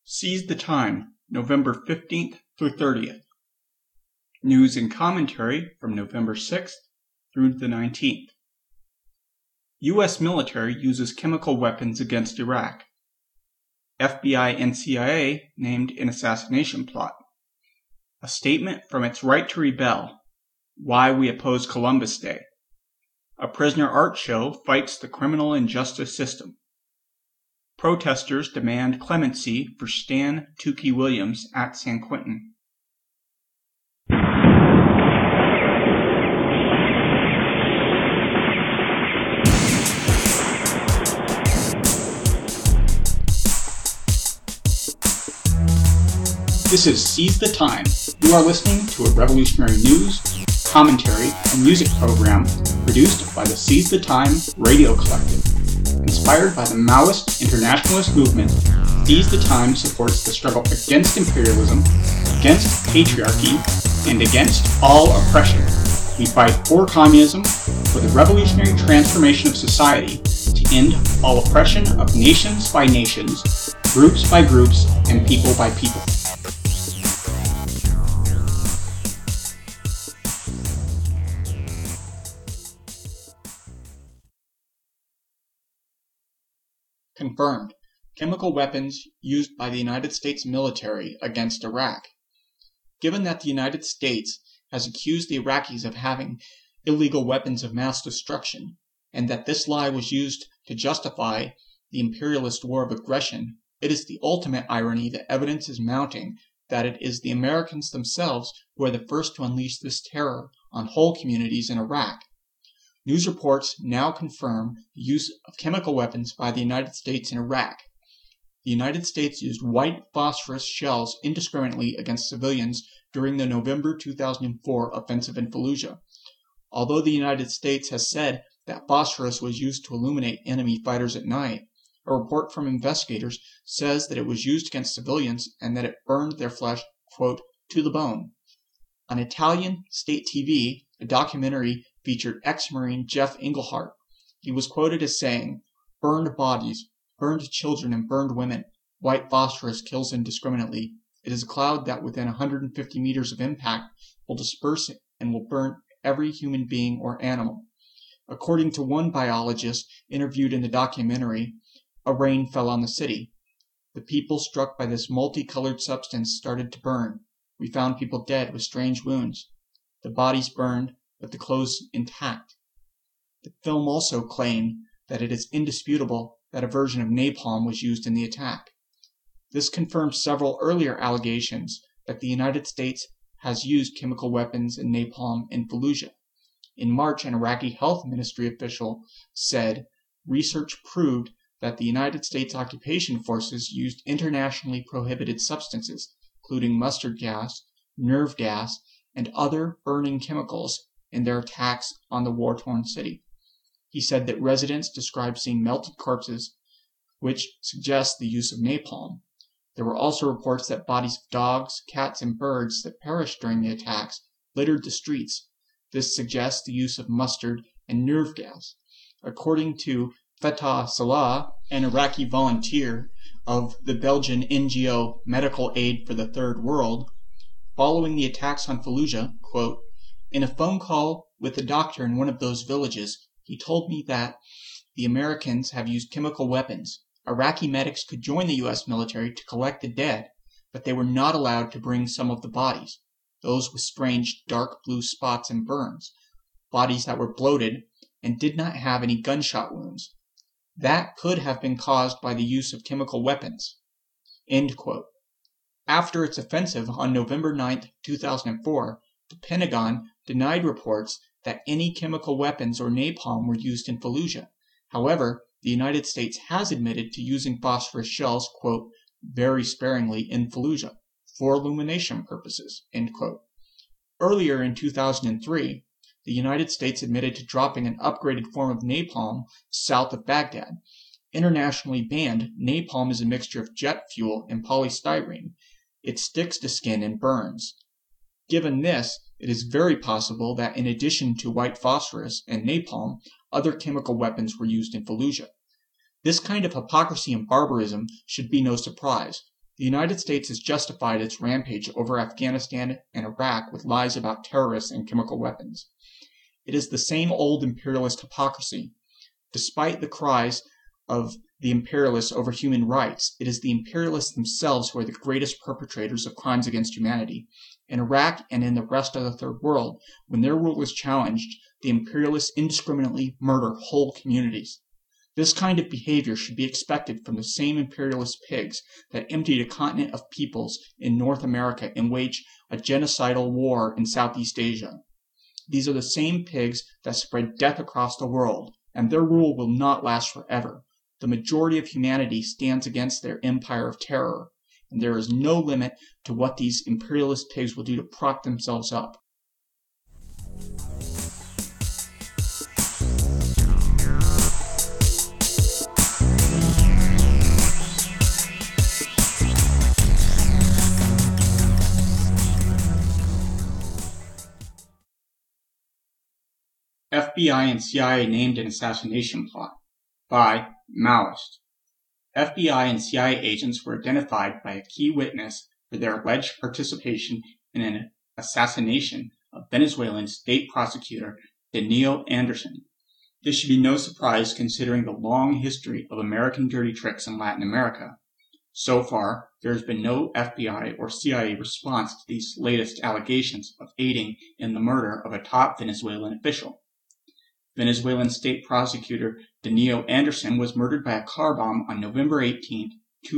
Seize the Time, November 15th through 30th. News and commentary from November 6th through the 19th. U.S. military uses chemical weapons against Iraq. FBI and CIA named in assassination plot. A statement from its Right to Rebel. Why we oppose Columbus Day. A prisoner art show fights the criminal injustice system. Protesters demand clemency for Stan Tukey Williams at San Quentin. This is Seize the Time. You are listening to a revolutionary news, commentary, and music program produced by the Seize the Time Radio Collective. Inspired by the Maoist internationalist movement, Seize the Time supports the struggle against imperialism, against patriarchy, and against all oppression. We fight for communism, for the revolutionary transformation of society, to end all oppression of nations by nations, groups by groups, and people by people. Confirmed. Chemical weapons used by the United States military against Iraq. Given that the United States has accused the Iraqis of having illegal weapons of mass destruction, and that this lie was used to justify the imperialist war of aggression, it is the ultimate irony that evidence is mounting that it is the Americans themselves who are the first to unleash this terror on whole communities in Iraq. News reports now confirm the use of chemical weapons by the United States in Iraq. The United States used white phosphorus shells indiscriminately against civilians during the November 2004 offensive in Fallujah. Although the United States has said that phosphorus was used to illuminate enemy fighters at night, a report from investigators says that it was used against civilians and that it burned their flesh, quote, to the bone. On Italian state TV, a documentary featured ex-Marine Jeff Engelhart. He was quoted as saying, "Burned bodies, burned children, and burned women. White phosphorus kills indiscriminately. It is a cloud that within 150 meters of impact will disperse and will burn every human being or animal." According to one biologist interviewed in the documentary, a rain fell on the city. The people struck by this multicolored substance started to burn. We found people dead with strange wounds. The bodies burned, but the clothes intact. The film also claimed that it is indisputable that a version of napalm was used in the attack. This confirms several earlier allegations that the United States has used chemical weapons and napalm in Fallujah. In March, an Iraqi health ministry official said research proved that the United States occupation forces used internationally prohibited substances, including mustard gas, nerve gas, and other burning chemicals in their attacks on the war-torn city. He said that residents described seeing melted corpses, which suggests the use of napalm. There were also reports that bodies of dogs, cats, and birds that perished during the attacks littered the streets. This suggests the use of mustard and nerve gas. According to Fatah Salah, an Iraqi volunteer of the Belgian NGO Medical Aid for the Third World, following the attacks on Fallujah, quote, "In a phone call with a doctor in one of those villages, he told me that the Americans have used chemical weapons. Iraqi medics could join the U.S. military to collect the dead, but they were not allowed to bring some of the bodies, those with strange dark blue spots and burns, bodies that were bloated and did not have any gunshot wounds. That could have been caused by the use of chemical weapons." End quote. After its offensive on November 9, 2004, the Pentagon denied reports that any chemical weapons or napalm were used in Fallujah. However, the United States has admitted to using phosphorus shells, quote, "very sparingly in Fallujah for illumination purposes," end quote. Earlier in 2003, the United States admitted to dropping an upgraded form of napalm south of Baghdad. Internationally banned, napalm is a mixture of jet fuel and polystyrene. It sticks to skin and burns. Given this, it is very possible that in addition to white phosphorus and napalm, other chemical weapons were used in Fallujah. This kind of hypocrisy and barbarism should be no surprise. The United States has justified its rampage over Afghanistan and Iraq with lies about terrorists and chemical weapons. It is the same old imperialist hypocrisy. Despite the cries of the imperialists over human rights, it is the imperialists themselves who are the greatest perpetrators of crimes against humanity. In Iraq and in the rest of the Third World, when their rule is challenged, the imperialists indiscriminately murder whole communities. This kind of behavior should be expected from the same imperialist pigs that emptied a continent of peoples in North America and waged a genocidal war in Southeast Asia. These are the same pigs that spread death across the world, and their rule will not last forever. The majority of humanity stands against their empire of terror, and there is no limit to what these imperialist pigs will do to prop themselves up. FBI and CIA named an assassination plot. By Maoist. FBI and CIA agents were identified by a key witness for their alleged participation in an assassination of Venezuelan state prosecutor Danilo Anderson. This should be no surprise considering the long history of American dirty tricks in Latin America. So far, there has been no FBI or CIA response to these latest allegations of aiding in the murder of a top Venezuelan official. Venezuelan state prosecutor Danilo Anderson was murdered by a car bomb on November 18,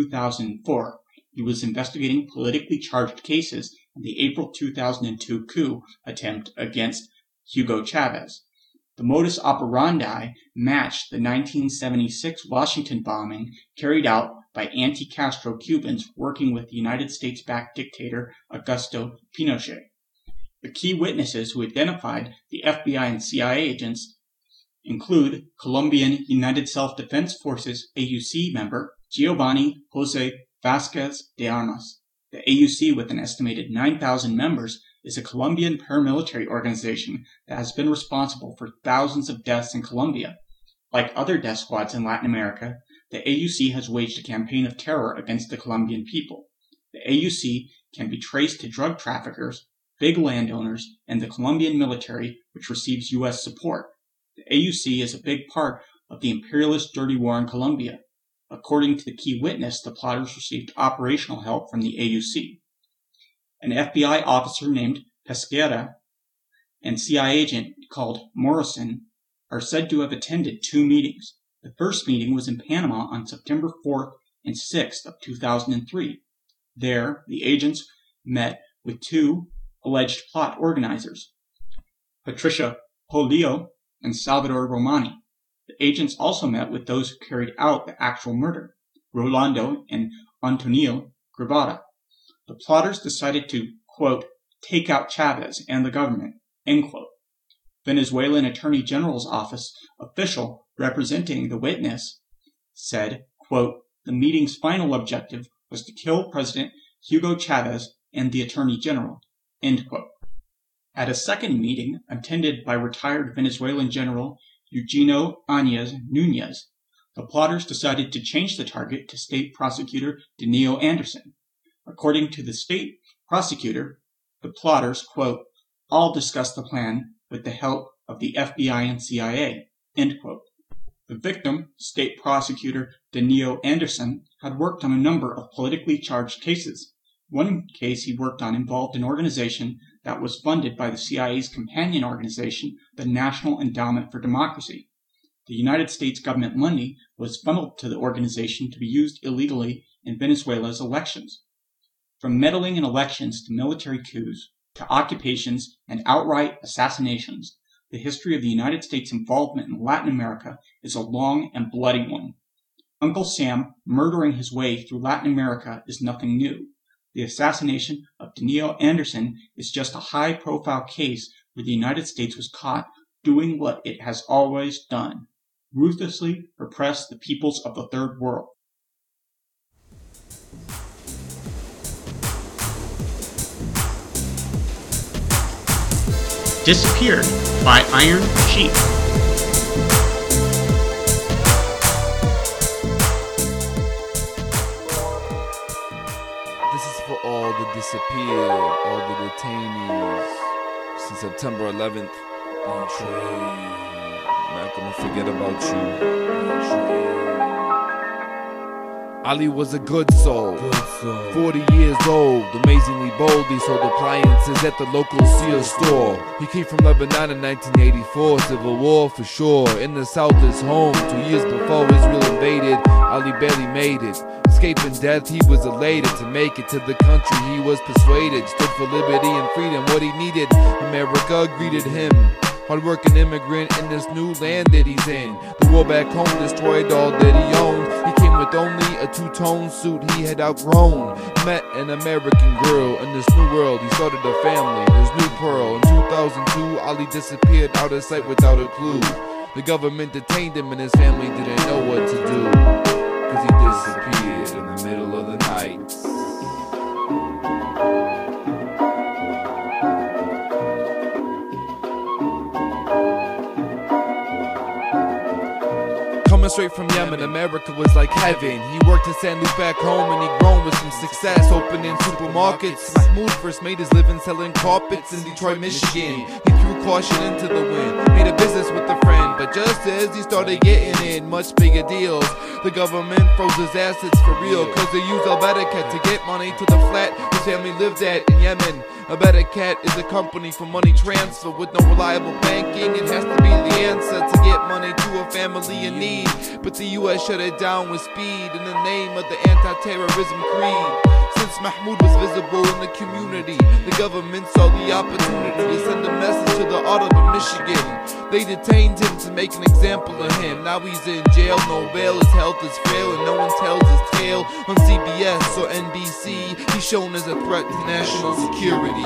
2004. He was investigating politically charged cases in the April 2002 coup attempt against Hugo Chavez. The modus operandi matched the 1976 Washington bombing carried out by anti-Castro Cubans working with the United States-backed dictator Augusto Pinochet. The key witnesses who identified the FBI and CIA agents include Colombian United Self-Defense Forces AUC member Giovanni Jose Vasquez de Armas. The AUC, with an estimated 9,000 members, is a Colombian paramilitary organization that has been responsible for thousands of deaths in Colombia. Like other death squads in Latin America, the AUC has waged a campaign of terror against the Colombian people. The AUC can be traced to drug traffickers, big landowners, and the Colombian military, which receives U.S. support. The AUC is a big part of the imperialist dirty war in Colombia. According to the key witness, the plotters received operational help from the AUC. An FBI officer named Pesquera and CIA agent called Morrison are said to have attended two meetings. The first meeting was in Panama on September 4th and 6th of 2003. There, the agents met with two alleged plot organizers, Patricia Polillo and Salvador Romani. The agents also met with those who carried out the actual murder, Rolando and Antonio Guevara. The plotters decided to, quote, take out Chavez and the government, end quote. Venezuelan Attorney General's office official representing the witness said, quote, the meeting's final objective was to kill President Hugo Chavez and the Attorney General, end quote. At a second meeting attended by retired Venezuelan General Eugenio Áñez Núñez, the plotters decided to change the target to State Prosecutor Danilo Anderson. According to the state prosecutor, the plotters, quote, all discussed the plan with the help of the FBI and CIA, end quote. The victim, State Prosecutor Danilo Anderson, had worked on a number of politically charged cases. One case he worked on involved an organization that was funded by the CIA's companion organization, the National Endowment for Democracy. The United States government money was funneled to the organization to be used illegally in Venezuela's elections. From meddling in elections to military coups to occupations and outright assassinations, the history of the United States' involvement in Latin America is a long and bloody one. Uncle Sam murdering his way through Latin America is nothing new. The assassination of Danilo Anderson is just a high-profile case where the United States was caught doing what it has always done, ruthlessly repress the peoples of the Third World. Disappeared by Iron Sheep. This is for all the disappeared, all the detainees since September 11th. Betrayed. Not gonna forget about you. Betrayed. Ali was a good soul, 40 years old, amazingly bold. He sold appliances at the local Sears store. He came from Lebanon in 1984, civil war for sure. In the south is home, 2 years before Israel invaded. Ali barely made it. Escaping death, he was elated to make it to the country he was persuaded. Stood for liberty and freedom, what he needed. America greeted him. Hard-working immigrant in this new land that he's in. The war back home destroyed all that he owned. He came with only a two-tone suit he had outgrown. Met an American girl in this new world. He started a family, his new pearl. In 2002, Ali disappeared out of sight without a clue. The government detained him and his family didn't know what to do, 'cause he disappeared in the middle of the night. Coming straight from Yemen, America was like heaven. He worked his sand loop back home and he grown with some success, opening supermarkets. Mahmoud first made his living selling carpets in Detroit, Michigan. He threw caution into the wind, made a business with a friend, but just as he started getting in much bigger deals, the government froze his assets for real, 'cause they used Al-Barakat to get money to the flat his family lived at in Yemen. Al-Barakat is a company for money transfer with no reliable banking. It has to be the answer to get money to a family in need, but the US shut it down with speed in the name of the anti-terrorism creed. Since Mahmoud was visible in the community, the government saw the opportunity to send a message to the Arab of Michigan. They detained him to make an example of him. Now he's in jail, no bail, his health is frail, and no one tells his tale on CBS or NBC. He's shown as a threat to national security.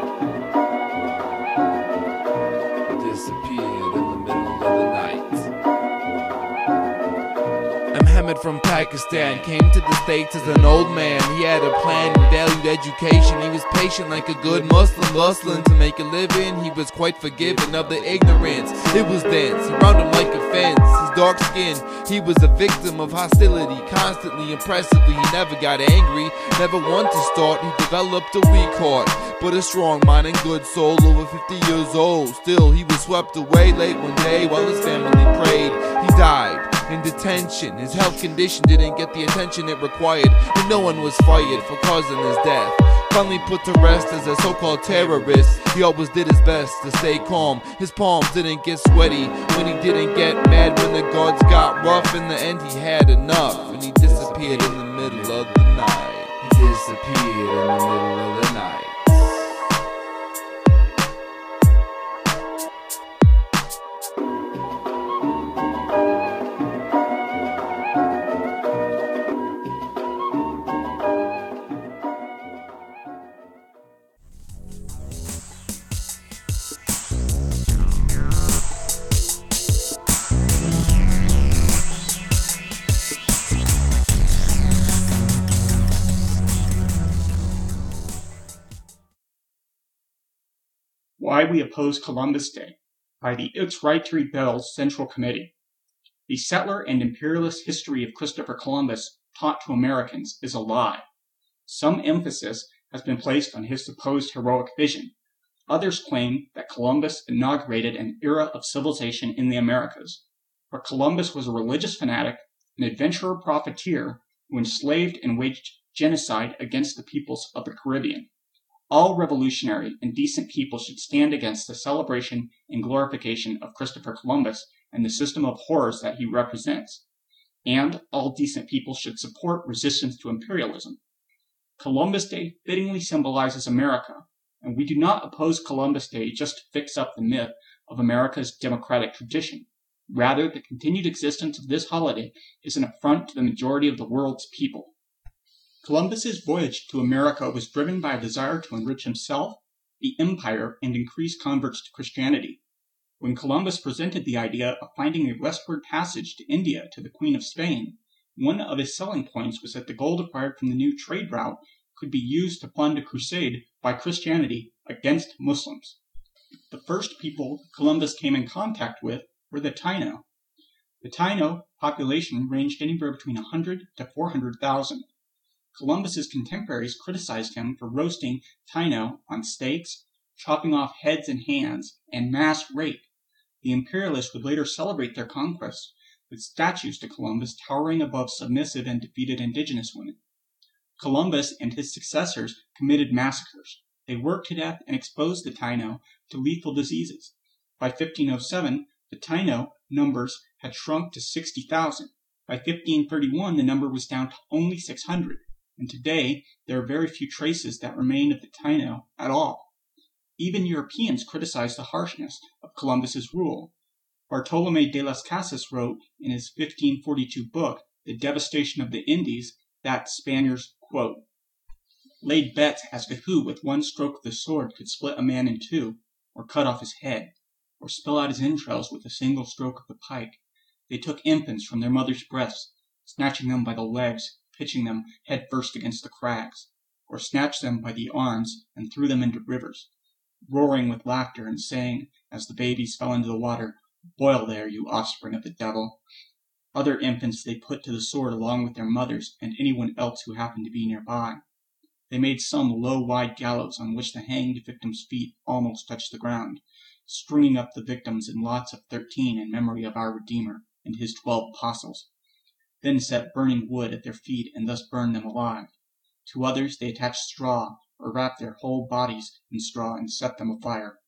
Disappeared in the middle of the night. Mohammed from Pakistan came to the States as an old man. He had a plan and valued education. He was patient like a good Muslim, bustling to make a living. He was quite forgiving of the ignorance. It was dense around him like a fence. His dark skin, he was a victim of hostility. Constantly, impressively, he never got angry, never wanted to start. He developed a weak heart, but a strong mind and good soul. Over 50 years old, still he was swept away late one day while his family prayed. He died in detention. His health condition didn't get the attention it required, and no one was fired for causing his death. Finally put to rest as a so-called terrorist, he always did his best to stay calm. His palms didn't get sweaty when he didn't get mad. When the guards got rough, in the end he had enough, and he disappeared in the middle of the night. He disappeared in the middle of the night. Why We Oppose Columbus Day by the It's Right to Rebel Central Committee. The settler and imperialist history of Christopher Columbus taught to Americans is a lie. Some emphasis has been placed on his supposed heroic vision. Others claim that Columbus inaugurated an era of civilization in the Americas. But Columbus was a religious fanatic, an adventurer profiteer who enslaved and waged genocide against the peoples of the Caribbean. All revolutionary and decent people should stand against the celebration and glorification of Christopher Columbus and the system of horrors that he represents. And all decent people should support resistance to imperialism. Columbus Day fittingly symbolizes America, and we do not oppose Columbus Day just to fix up the myth of America's democratic tradition. Rather, the continued existence of this holiday is an affront to the majority of the world's people. Columbus's voyage to America was driven by a desire to enrich himself, the empire, and increase converts to Christianity. When Columbus presented the idea of finding a westward passage to India to the Queen of Spain, one of his selling points was that the gold acquired from the new trade route could be used to fund a crusade by Christianity against Muslims. The first people Columbus came in contact with were the Taino. The Taino population ranged anywhere between 100 to 400,000. Columbus's contemporaries criticized him for roasting Taino on stakes, chopping off heads and hands, and mass rape. The imperialists would later celebrate their conquests with statues to Columbus towering above submissive and defeated indigenous women. Columbus and his successors committed massacres. They worked to death and exposed the Taino to lethal diseases. By 1507, the Taino numbers had shrunk to 60,000. By 1531, the number was down to only 600, and today there are very few traces that remain of the Taino at all. Even Europeans criticized the harshness of Columbus's rule. Bartolomé de las Casas wrote in his 1542 book, The Devastation of the Indies, that Spaniards, quote, laid bets as to who with one stroke of the sword could split a man in two, or cut off his head, or spill out his entrails with a single stroke of the pike. They took infants from their mothers' breasts, snatching them by the legs, pitching them head first against the crags, or snatched them by the arms and threw them into rivers, roaring with laughter and saying, as the babies fell into the water, "Boil there, you offspring of the devil." Other infants they put to the sword along with their mothers and anyone else who happened to be nearby. They made some low, wide gallows on which the hanged victim's feet almost touched the ground, stringing up the victims in lots of 13 in memory of our Redeemer and his 12 apostles, then set burning wood at their feet and thus burned them alive. To others they attached straw, or wrapped their whole bodies in straw and set them afire.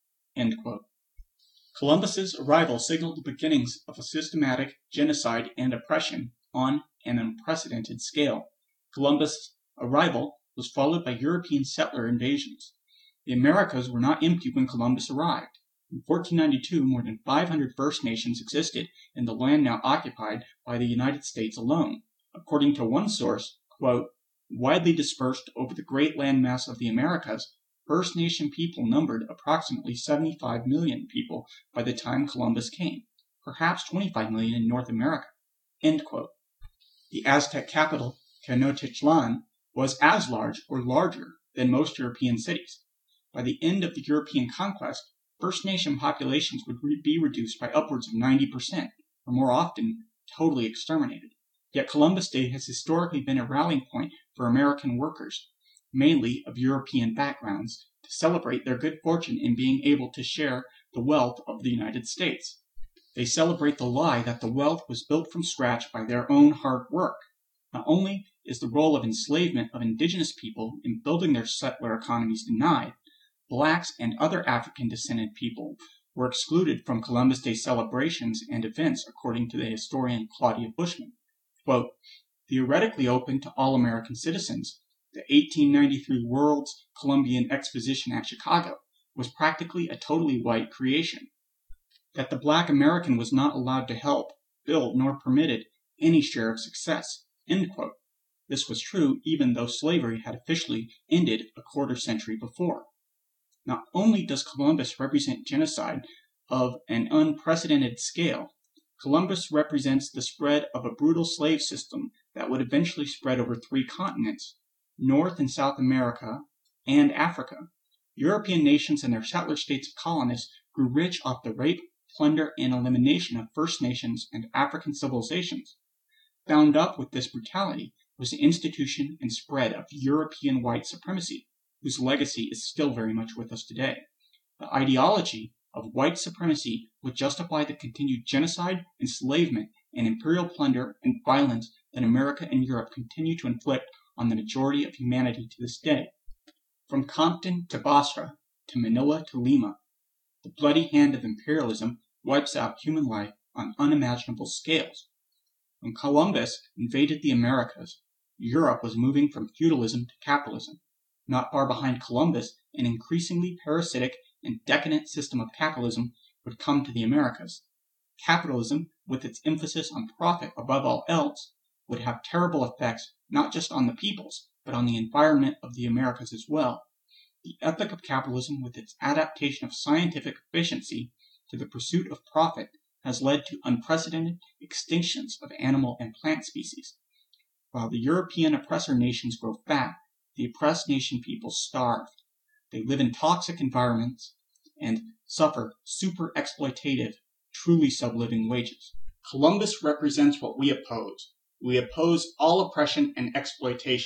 Columbus's arrival signaled the beginnings of a systematic genocide and oppression on an unprecedented scale. Columbus's arrival was followed by European settler invasions. The Americas were not empty when Columbus arrived. In 1492, more than 500 First Nations existed in the land now occupied by the United States alone. According to one source, quote, widely dispersed over the great landmass of the Americas, First Nation people numbered approximately 75 million people by the time Columbus came, perhaps 25 million in North America. End quote. The Aztec capital, Tenochtitlan, was as large or larger than most European cities. By the end of the European conquest, First Nation populations would be reduced by upwards of 90%, or more often, totally exterminated. Yet Columbus Day has historically been a rallying point for American workers, mainly of European backgrounds, to celebrate their good fortune in being able to share the wealth of the United States. They celebrate the lie that the wealth was built from scratch by their own hard work. Not only is the role of enslavement of indigenous people in building their settler economies denied, blacks and other African-descended people were excluded from Columbus Day celebrations and events, according to the historian Claudia Bushman. Quote, theoretically open to all American citizens, the 1893 World's Columbian Exposition at Chicago was practically a totally white creation. That the black American was not allowed to help, build, nor permitted any share of success. End quote. This was true even though slavery had officially ended a quarter century before. Not only does Columbus represent genocide of an unprecedented scale, Columbus represents the spread of a brutal slave system that would eventually spread over 3 continents, North and South America, and Africa. European nations and their settler states of colonists grew rich off the rape, plunder, and elimination of First Nations and African civilizations. Bound up with this brutality was the institution and spread of European white supremacy, whose legacy is still very much with us today. The ideology of white supremacy would justify the continued genocide, enslavement, and imperial plunder and violence that America and Europe continue to inflict on the majority of humanity to this day. From Compton to Basra, to Manila to Lima, the bloody hand of imperialism wipes out human life on unimaginable scales. When Columbus invaded the Americas, Europe was moving from feudalism to capitalism. Not far behind Columbus, an increasingly parasitic and decadent system of capitalism would come to the Americas. Capitalism, with its emphasis on profit above all else, would have terrible effects not just on the peoples, but on the environment of the Americas as well. The ethic of capitalism, with its adaptation of scientific efficiency to the pursuit of profit, has led to unprecedented extinctions of animal and plant species. While the European oppressor nations grow fat, the oppressed nation peoples starve. They live in toxic environments and suffer super exploitative, truly subliving wages. Columbus represents what we oppose. We oppose all oppression and exploitation.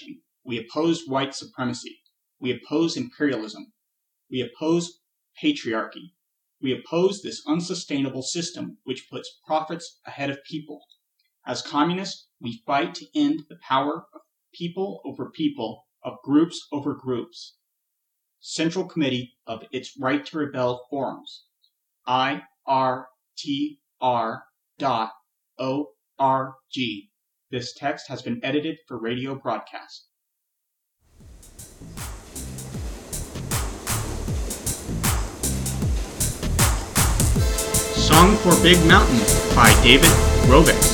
We oppose white supremacy. We oppose imperialism. We oppose patriarchy. We oppose this unsustainable system which puts profits ahead of people. As communists, we fight to end the power of people over people, of groups over groups. Central Committee of Its Right to Rebel forums. IRTR.org. This text has been edited for radio broadcast. Song for Big Mountain by David Rovics.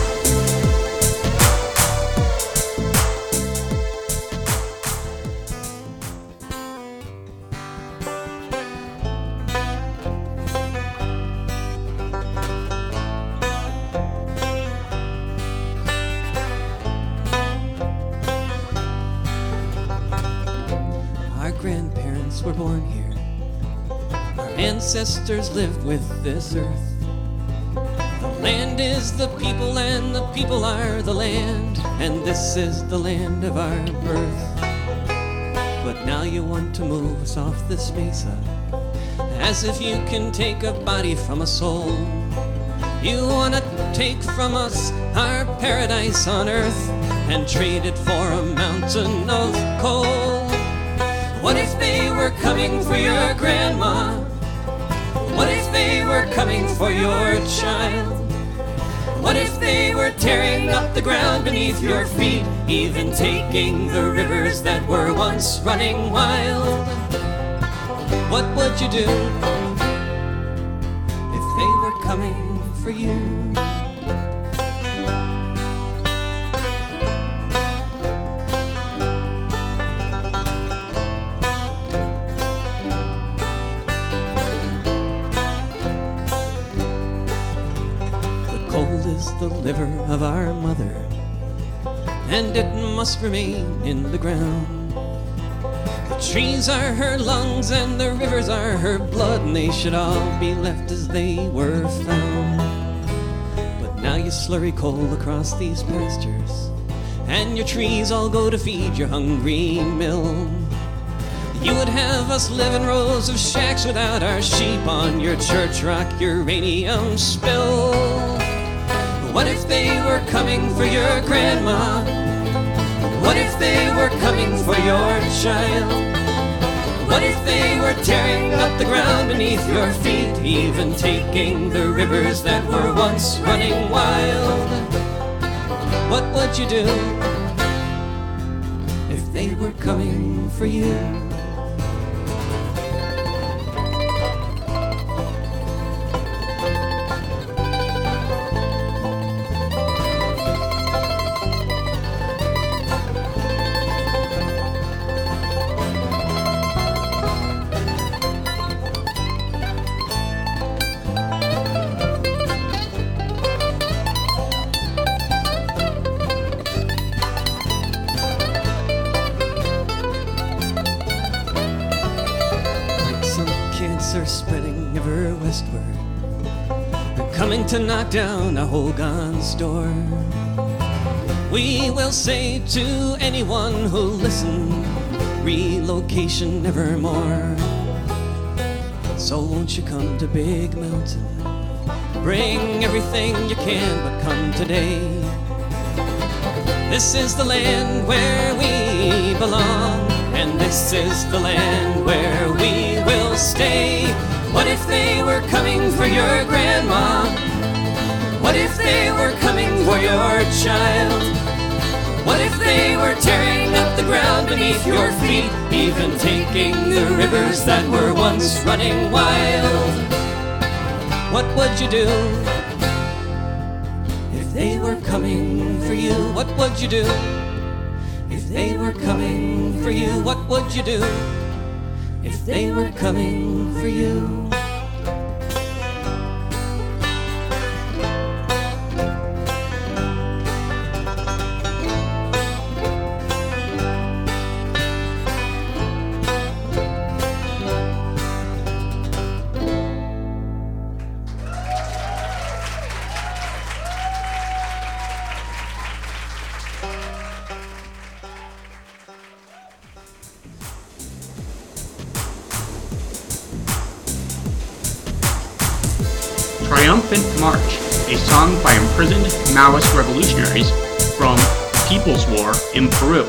Our grandparents were born here. Our ancestors lived with this earth. The land is the people and the people are the land, and this is the land of our birth. But now you want to move us off this mesa, as if you can take a body from a soul. You want to take from us our paradise on earth and trade it for a mountain of coal. What if they were coming for your grandma? What if they were coming for your child? What if they were tearing up the ground beneath your feet, even taking the rivers that were once running wild? What would you do if they were coming for you? The liver of our mother, and it must remain in the ground. The trees are her lungs and the rivers are her blood, and they should all be left as they were found. But now you slurry coal across these pastures, and your trees all go to feed your hungry mill. You would have us live in rows of shacks without our sheep on your church rock uranium spill. What if they were coming for your grandma? What if they were coming for your child? What if they were tearing up the ground beneath your feet, even taking the rivers that were once running wild? What would you do if they were coming for you? Are spreading ever westward. They're coming to knock down Ahogan's door. We will say to anyone who'll listen, relocation nevermore. So won't you come to Big Mountain? Bring everything you can, but come today. This is the land where we belong, and this is the land where we will stay. What if they were coming for your grandma? What if they were coming for your child? What if they were tearing up the ground beneath your feet, even taking the rivers that were once running wild? What would you do if they were coming for you? What would you do if they were coming for you? What would you do if they were coming for you? Triumphant March, a song by imprisoned Maoist revolutionaries from People's War in Peru.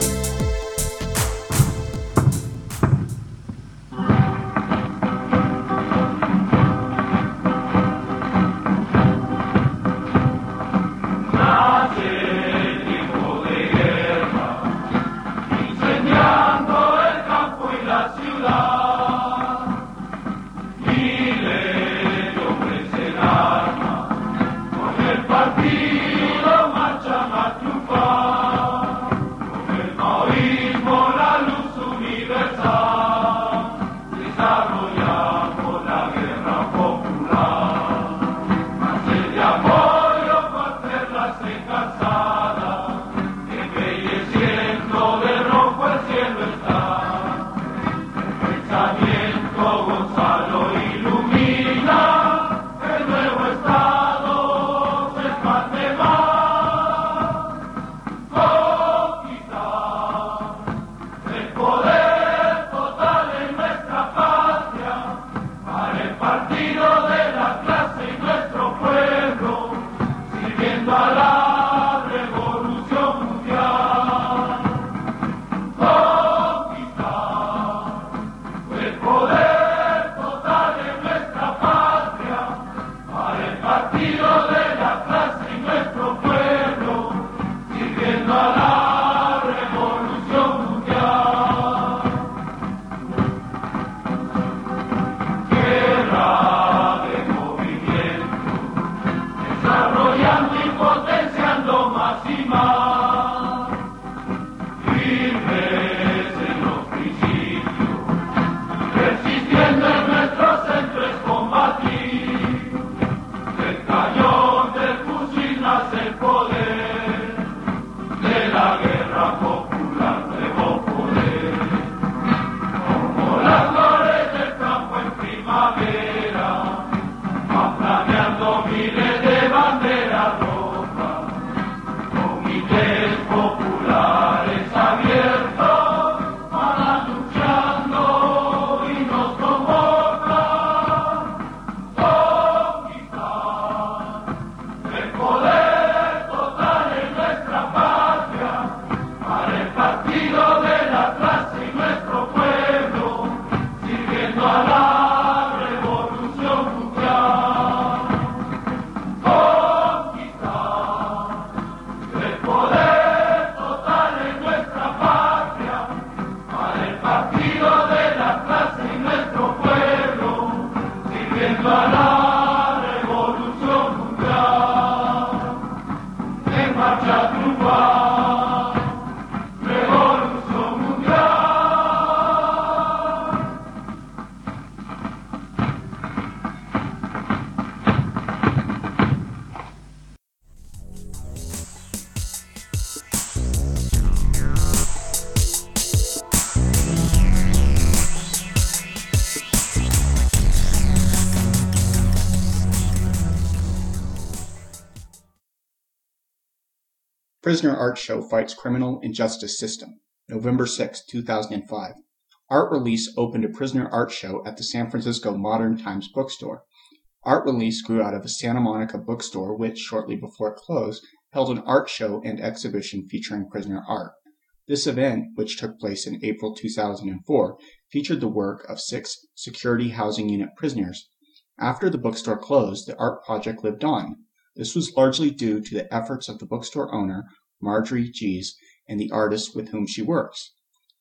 Prisoner Art Show fights criminal injustice system. November 6, 2005. Art Release opened a prisoner art show at the San Francisco Modern Times bookstore. Art Release grew out of a Santa Monica bookstore which, shortly before it closed, held an art show and exhibition featuring prisoner art. This event, which took place in April 2004, featured the work of 6 security housing unit prisoners. After the bookstore closed, the art project lived on. This was largely due to the efforts of the bookstore owner, Marjorie Gies, and the artists with whom she works.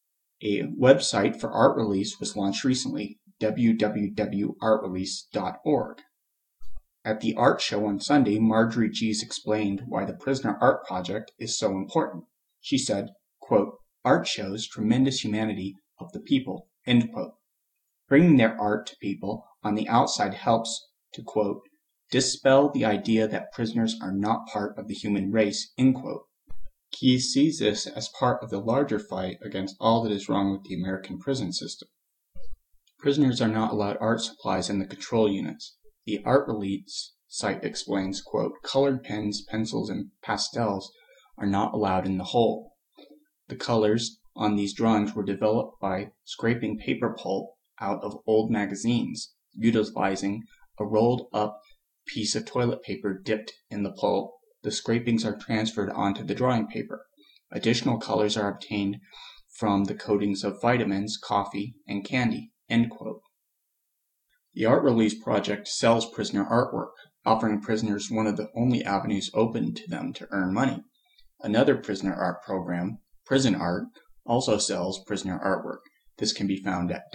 A website for Art Release was launched recently, www.artrelease.org. At the art show on Sunday, Marjorie Gies explained why the Prisoner Art Project is so important. She said, quote, "Art shows tremendous humanity of the people," end quote. Bringing their art to people on the outside helps to, quote, "dispel the idea that prisoners are not part of the human race," end quote. Gies sees this as part of the larger fight against all that is wrong with the American prison system. Prisoners are not allowed art supplies in the control units. The Art Release site explains, quote, "Colored pens, pencils, and pastels are not allowed in the hole. The colors on these drawings were developed by scraping paper pulp out of old magazines, utilizing a rolled up piece of toilet paper dipped in the pulp, the scrapings are transferred onto the drawing paper. Additional colors are obtained from the coatings of vitamins, coffee, and candy." End quote. The Art Release Project sells prisoner artwork, offering prisoners one of the only avenues open to them to earn money. Another prisoner art program, Prison Art, also sells prisoner artwork. This can be found at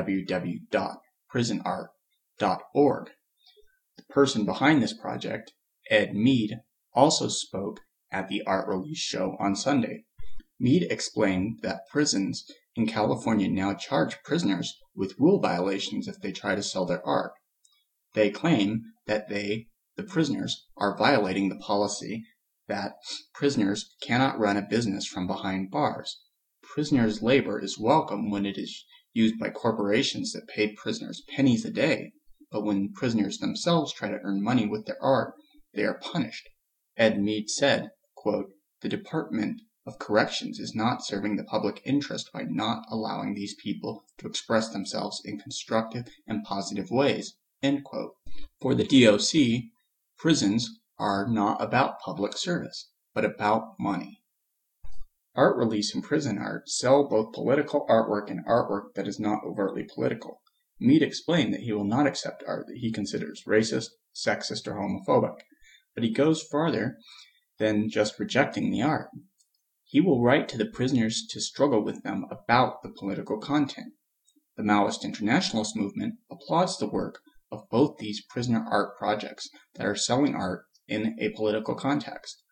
www.prisonart.org. The person behind this project, Ed Mead, also spoke at the Art Release show on Sunday. Mead explained that prisons in California now charge prisoners with rule violations if they try to sell their art. They claim that the prisoners, are violating the policy that prisoners cannot run a business from behind bars. Prisoners' labor is welcome when it is used by corporations that pay prisoners pennies a day, but when prisoners themselves try to earn money with their art, they are punished. Ed Mead said, quote, "The Department of Corrections is not serving the public interest by not allowing these people to express themselves in constructive and positive ways." End quote. For the DOC, prisons are not about public service, but about money. Art Release and Prison Art sell both political artwork and artwork that is not overtly political. Mead explained that he will not accept art that he considers racist, sexist, or homophobic, but he goes farther than just rejecting the art. He will write to the prisoners to struggle with them about the political content. The Maoist Internationalist movement applauds the work of both these prisoner art projects that are selling art in a political context.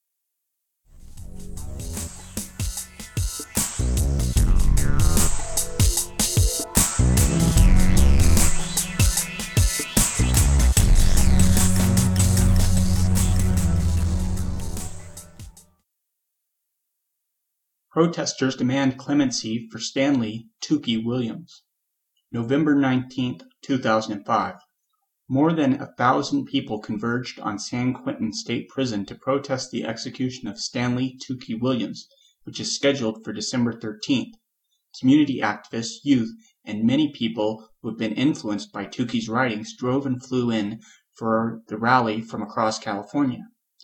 Protesters demand clemency for Stanley Tookie Williams. November 19, 2005. More than 1,000 people converged on San Quentin State Prison to protest the execution of Stanley Tookie Williams, which is scheduled for December 13th. Community activists, youth, and many people who have been influenced by Tookie's writings drove and flew in for the rally from across California.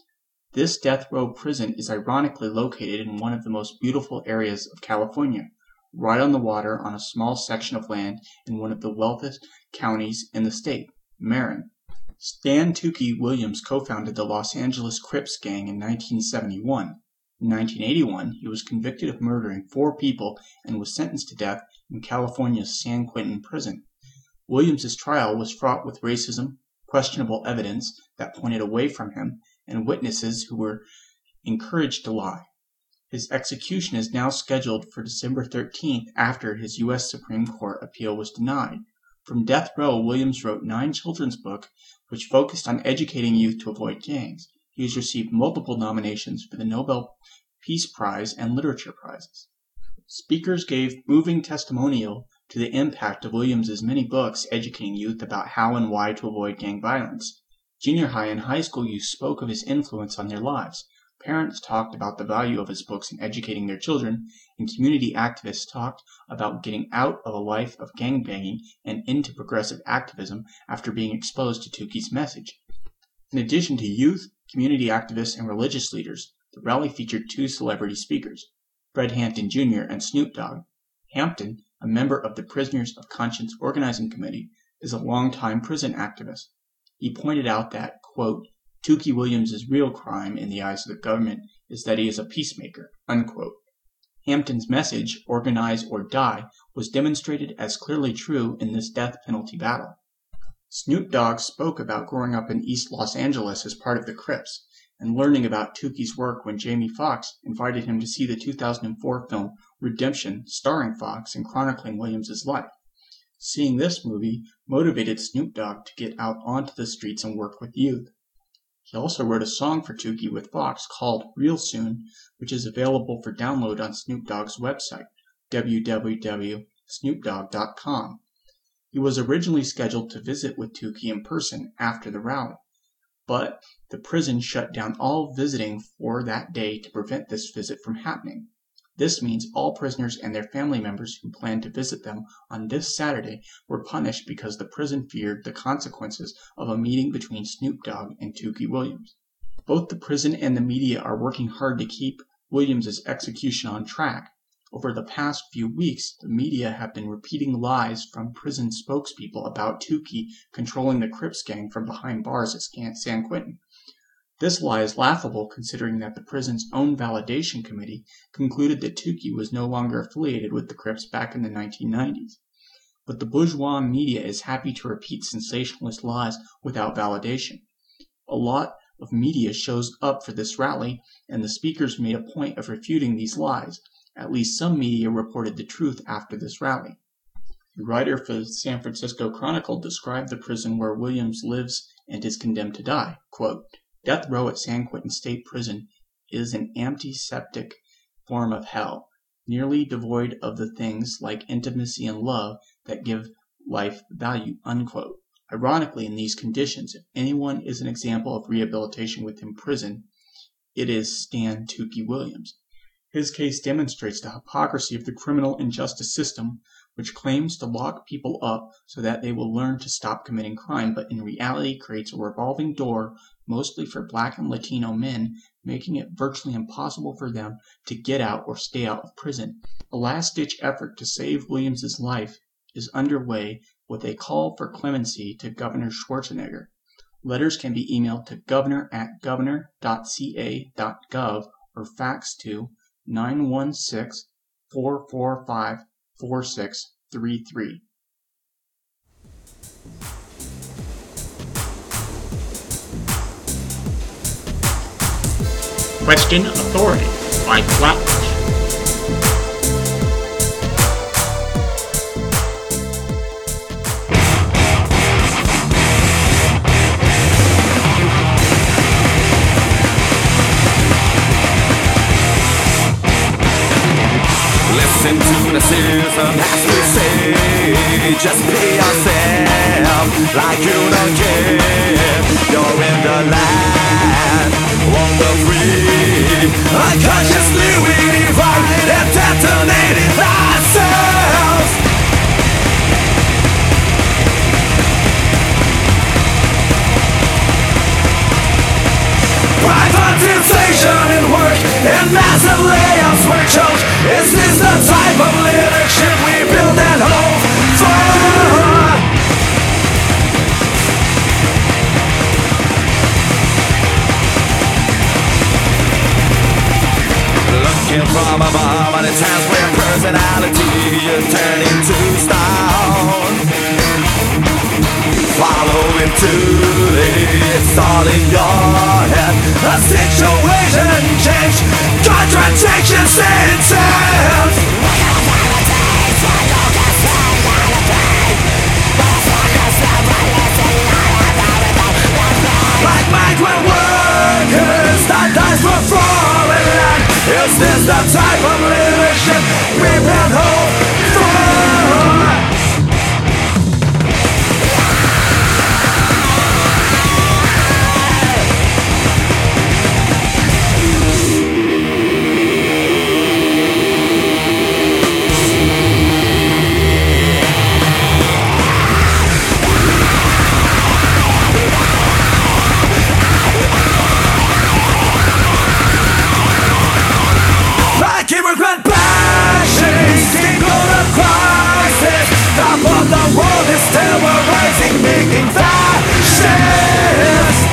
This death row prison is ironically located in one of the most beautiful areas of California, right on the water on a small section of land in one of the wealthiest counties in the state, Marin. Stan Tookie Williams co-founded the Los Angeles Crips gang in 1971. In 1981, he was convicted of murdering 4 people and was sentenced to death in California's San Quentin prison. Williams's trial was fraught with racism, questionable evidence that pointed away from him, and witnesses who were encouraged to lie. His execution is now scheduled for December 13th after his U.S. Supreme Court appeal was denied. From death row, Williams wrote 9 children's books which focused on educating youth to avoid gangs. He has received multiple nominations for the Nobel Peace Prize and Literature Prizes. Speakers gave moving testimonial to the impact of Williams's many books educating youth about how and why to avoid gang violence. Junior high and high school youth spoke of his influence on their lives. Parents talked about the value of his books in educating their children, and community activists talked about getting out of a life of gangbanging and into progressive activism after being exposed to Tookie's message. In addition to youth, community activists, and religious leaders, the rally featured 2 celebrity speakers, Fred Hampton Jr. and Snoop Dogg. Hampton, a member of the Prisoners of Conscience Organizing Committee, is a longtime prison activist. He pointed out that, quote, "Tookie Williams' real crime in the eyes of the government is that he is a peacemaker," unquote. Hampton's message, "Organize or die," was demonstrated as clearly true in this death penalty battle. Snoop Dogg spoke about growing up in East Los Angeles as part of the Crips, and learning about Tookie's work when Jamie Foxx invited him to see the 2004 film Redemption, starring Foxx and chronicling Williams' life. Seeing this movie motivated Snoop Dogg to get out onto the streets and work with youth. He also wrote a song for Tookie with Foxx called Real Soon, which is available for download on Snoop Dogg's website, www.snoopdogg.com. He was originally scheduled to visit with Tookie in person after the rally, but the prison shut down all visiting for that day to prevent this visit from happening. This means all prisoners and their family members who planned to visit them on this Saturday were punished because the prison feared the consequences of a meeting between Snoop Dogg and Tookie Williams. Both the prison and the media are working hard to keep Williams' execution on track. Over the past few weeks, the media have been repeating lies from prison spokespeople about Tookie controlling the Crips gang from behind bars at San Quentin. This lie is laughable considering that the prison's own validation committee concluded that Tookie was no longer affiliated with the Crips back in the 1990s. But the bourgeois media is happy to repeat sensationalist lies without validation. A lot of media shows up for this rally, and the speakers made a point of refuting these lies. At least some media reported the truth after this rally. The writer for the San Francisco Chronicle described the prison where Williams lives and is condemned to die. Quote, "Death row at San Quentin State Prison is an antiseptic form of hell, nearly devoid of the things like intimacy and love that give life value." Unquote. Ironically, in these conditions, if anyone is an example of rehabilitation within prison, it is Stan Tookie Williams. His case demonstrates the hypocrisy of the criminal and justice system, which claims to lock people up so that they will learn to stop committing crime, but in reality creates a revolving door, mostly for Black and Latino men, making it virtually impossible for them to get out or stay out of prison. A last-ditch effort to save Williams' life is underway with a call for clemency to Governor Schwarzenegger. Letters can be emailed to governor@governor.ca.gov or faxed to 916-445-4633. Question Authority by Flatbush. Listen to the system as we say, just be yourself like you don't care. You're in the land, on the free. Unconsciously we divide and detonating ourselves. Privatization in work and massive layoffs were choked. Is this the type of leadership we build and hope for? Looking from above on a task where personality is turned into stone. Follow into it's all in your head. A situation change, contradiction sentence. Like migrant workers that dies for foreign land. Is this the type of leadership we've been hoping for? Immigrant bashing, single crisis. Top of the world is terrorizing, making fascists.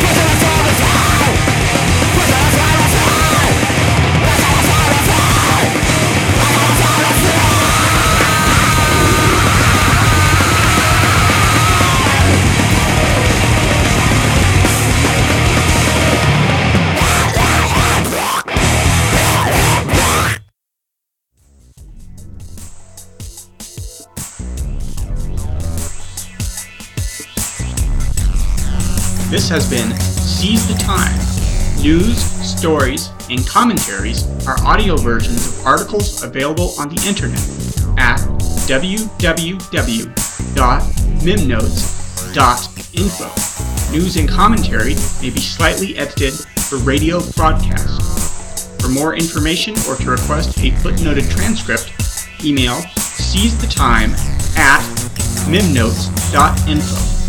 This has been Seize the Time. News, stories, and commentaries are audio versions of articles available on the internet at www.mimnotes.info. News and commentary may be slightly edited for radio broadcast. For more information or to request a footnoted transcript, email seizethetime@mimnotes.info.